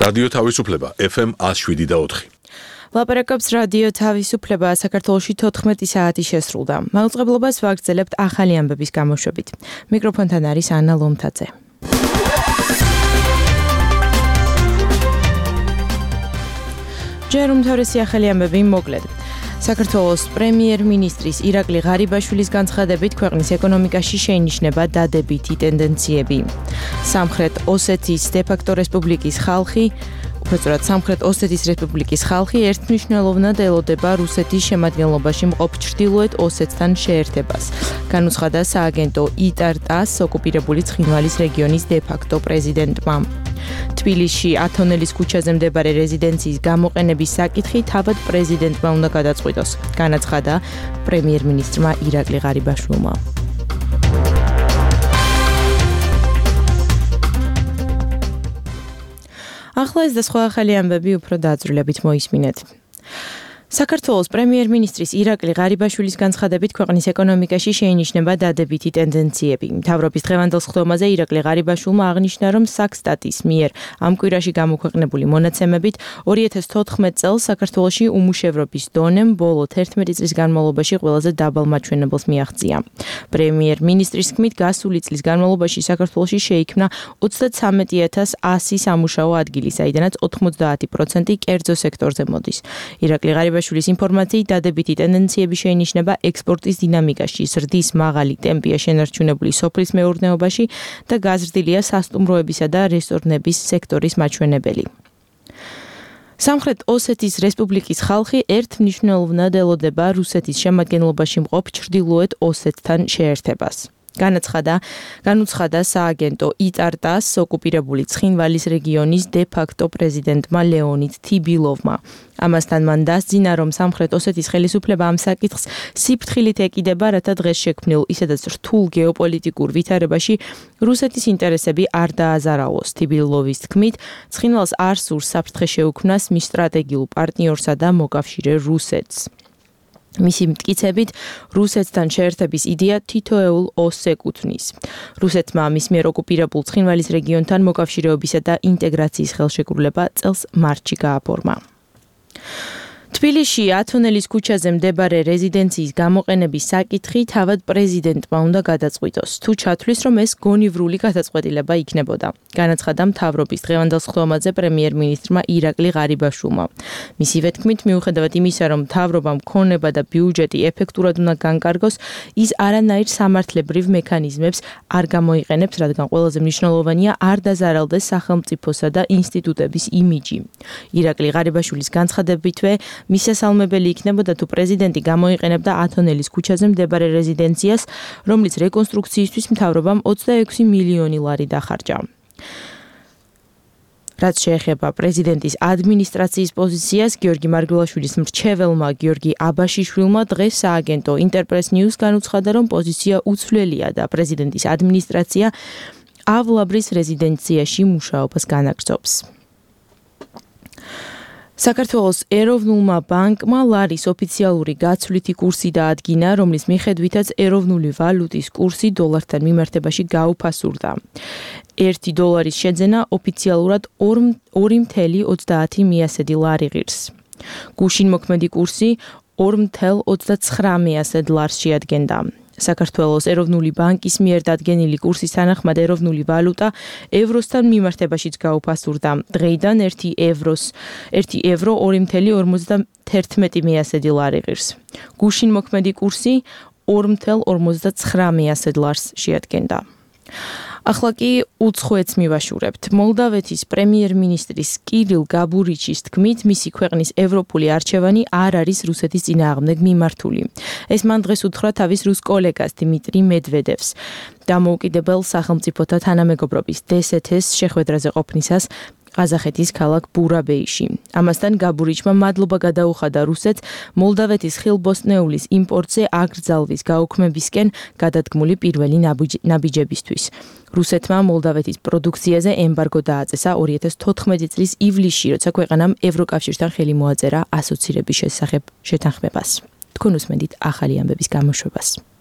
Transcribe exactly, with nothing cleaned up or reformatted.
რადიო თავისუფლება ეფ ემ one oh seven და four. ლაპარაკობს რადიო თავისუფლება საქართველოში თოთხმეტი საათი შესრულდა. მაუწყებლობას ვაგრძელებთ ახალი ამბების გამოშვებით. მიკროფონთან არის ანა ლომთაძე. ჯერ უმთავრესი ახალი ამბები მოკლედ. საქართველოს პრემიერ-მინისტრის ირაკლი ღარიბაშვილის განცხადებით ქვეყნის ეკონომიკაში შეინიშნება დადებითი ტენდენციები. სამხრეთ ოსეთის დე-ფაქტო რესპუბლიკის ხალხი უბრალოდ სამხრეთ ოსეთის რესპუბლიკის ხალხი ერთმნიშვნელოვნად ელოდება რუსეთის შემადგენლობაში მყოფ ჩრდილოეთ ოსეთთან შეერთებას. განუცხადა სააგენტო იტარტას ოკუპირებული ცხინვალის რეგიონის დე-ფაქტო პრეზიდენტმა. თბილისში ათონელის ქუჩაზე მდებარე რეზიდენციის გამოყენების საკითხი თავად პრეზიდენტმა უნდა გადაწყვიტოს. განაცხადა პრემიერ-მინისტრმა ირაკლი ღარიბაშვილმა. ახლა ეს და სხვა ახალი ამბები უფრო დაძრულებით მოისმინეთ. საქართველოს პრემიერ-მინისტრის ირაკლი ღარიბაშვილის განცხადებით ქვეყნის ეკონომიკაში შეინიშნება დადებითი ტენდენციები. მთავრობის დღევანდელ სხდომაზე ირაკლი ღარიბაშვილმა აღნიშნა, რომ საქსტატის მიერ ამ კვირაში გამოქვეყნებული მონაცემებით ორი ათას თოთხმეტ წელს საქართველოში უმუშევრობის დონემ ბოლო თერთმეტი წლის განმავლობაში ყველაზე დაბალ მაჩვენებელს მიაღწია. პრემიერ-მინისტრის თქმით, გასული წლის განმავლობაში საქართველოში შეიქმნა ოცდათვრამეტი ათას ასი სამუშაო ადგილი, საიდანაც ოთხმოცდაათი პროცენტი კერძო სექტორზე მოდის. ირაკლი ღარიბაშვილის ინფორმაციით დადებითი ტენდენციები შეინიშნება ექსპორტის დინამიკაში, ზრდის მაღალი ტემპია შენარჩუნებული სოფლის მეურნეობაში და გაზრდილია სასტუმროებისა და რესტორნების სექტორის მაჩვენებელი. სამხრეთ ოსეთის რესპუბლიკის ხალხი ერთმნიშვნელოვნად ელოდება რუსეთის შემადგენლობაში მყოფ ჩრდილოეთ ოსეთთან შეერთებას. განაცხადა განუცხადა სააგენტო იტარტას ოკუპირებული ცხინვალის რეგიონის დე-ფაქტო პრეზიდენტმა ლეონიდ თიბილოვმა. ამასთან მან დასძინა, რომ სამხრეთ ოსეთის ხელისუფლება ამ საკითხს სიფრთხილით ეკიდება, რათა დღეს შექმნილ ისედაც რთულ გეოპოლიტიკურ ვითარებაში რუსეთის ინტერესები არ დააზარალოს. თიბილოვის თქმით, ცხინვალს არ სურს საფრთხე შეუქმნას მის სტრატეგიულ პარტნიორსა და მოკავშირე რუსეთს. მისი მტკიცებით, რუსეთთან შეერთების იდეა თითოეულ ოსს ეკუთვნის. რუსეთმა მის მიერ ოკუპირებულ ცხინვალის რეგიონთან მოკავშირეობისა და ინტეგრაციის ხელშეკრულება წელს მარტში გააფორმა. თბილისში ათონელის ქუჩაზე მდებარე რეზიდენციის გამოყენების საკითხი თავად პრეზიდენტმა უნდა გადაწყვიტოს, თუ ჩათვლის, რომ ეს გონივრული გადაწყვეტილება იქნებოდა. განაცხადა მთავრობის დღევანდელ სხდომაზე პრემიერ-მინისტრმა ირაკლი ღარიბაშვილმა. მისივე თქმით, მიუხედავად იმისა, რომ მთავრობამ ქონება და ბიუჯეტი ეფექტურად უნდა განკარგოს, ის არანაირ სამართლებრივ მექანიზმებს არ გამოიყენებს, რადგან ყველაზე მნიშვნელოვანია არ დაზარალდეს სახელმწიფოსა და ინსტიტუტების იმიჯი. ირაკლი ღარიბაშვილის განცხადებითვე მისასალმებელი იქნებოდა, თუ პრეზიდენტი გამოიყენებდა ათონელის ქუჩაზე მდებარე რეზიდენციას, რომლის რეკონსტრუქციისთვის მთავრობამ ოცდაექვსი მილიონი ლარი დახარჯა. რაც შეეხება პრეზიდენტის ადმინისტრაციის პოზიციას, გიორგი მარგველაშვილის მრჩეველმა გიორგი აბაშიშვილმა დღეს სააგენტო ინტერპრეს ნიუს განუცხადა, რომ პოზიცია უცვლელია და პრეზიდენტის ადმინისტრაცია ავლაბრის რეზიდენციაში მუშაობას განაგრძობს. საქართველოს ეროვნულმა ბანკმა ლარის ოფიციალური გაცვლითი კურსი დაადგინა, რომლის მიხედვითაც ეროვნული ვალუტის კურსი დოლართან მიმართებაში გაუფასურდა. ერთი დოლარის შეძენა ოფიციალურად ორი მცდარი ოცდაათი მიასედი ლარი ღირს. გუშინ მოქმედი კურსი ორი მცდარი ოცდაცხრა მიასედ ლარს შეადგენდა. საქართველოს ეროვნული ბანკის მიერ დადგენილი კურსის თანახმად ეროვნული ვალუტა ევროსთან მიმართებაშიც გაუფასურდა. დღეიდან ერთი ევროს ერთი ევრო ორი მცდარი ორმოცდათერთმეტი მიასედი ლარი ღირს. გუშინ მოქმედი კურსი ორი მცდარი ორმოცდაცხრა მიასედ ლარს შეადგენდა. ახლა კი უცხოეთს მივაშურებთ. მოლდავეთის პრემიერ-მინისტრის კირილ გაბურიჩის თქმით, მისი ქვეყნის ევროპული არჩევანი არ არის რუსეთის წინააღმდეგ მიმართული. ეს მან დღეს უთხრა თავის რუს კოლეგას დიმიტრი მედვედევს. დამოუკიდებელ სახელმწიფოთა თანამეგობრობის დე ეს ეთეს შეხვედრაზე ყოფნისას ყაზახეთის ქალაქ ბურაბეიში. ამასთან გაბურიჩმა მადლობა გადაუხადა რუსეთს მოლდავეთის ხილბოსტნეულის იმპორტზე აკრძალვის გაუქმებისკენ გადადგმული პირველი ნაბიჯებისთვის. რუსეთმა მოლდავეთის პროდუქციაზე ემბარგო დააწესა ორი ათას თოთხმეტი წლის ივლისში, როცა ქვეყანამ ევროკავშირთან ხელი მოაწერა ასოცირების შესახებ შეთანხმებას. თქვენ უსმენთ ახალი ამბების გამოშვებას.